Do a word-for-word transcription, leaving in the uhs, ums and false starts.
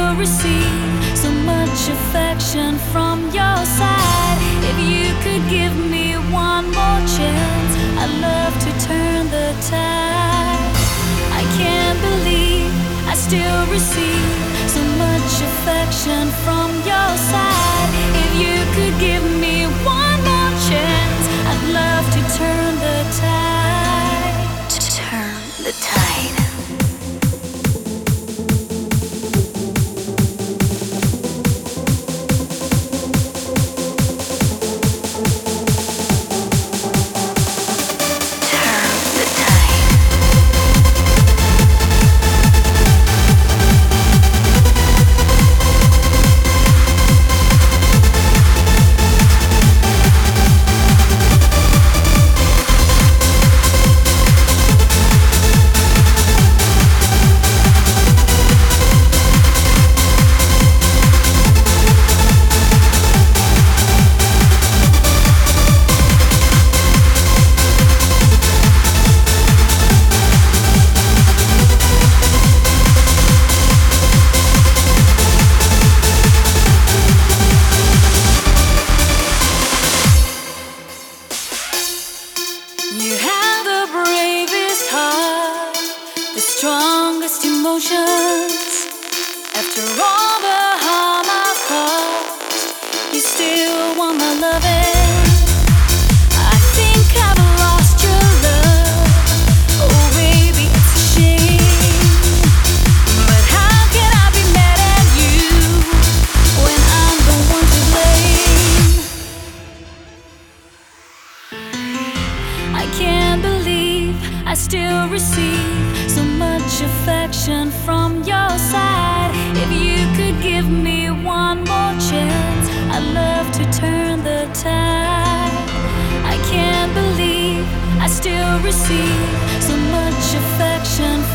still receive so much affection from your side. If you could give me one more chance, I'd love to turn the tide. I can't believe I still receive so much affection from your side. If you could give me one more chance, I'd love to turn the tide. To turn the tide. You have the bravest heart, the strongest emotions. After all the harm I've caused, you still want my loving. I think I've lost your love. Oh baby, it's a shame. But how can I be mad at you when I'm the one to blame? I can't believe I still receive so much affection from your side. If you could give me one more chance, I'd love to turn the tide. I can't believe I still receive so much affection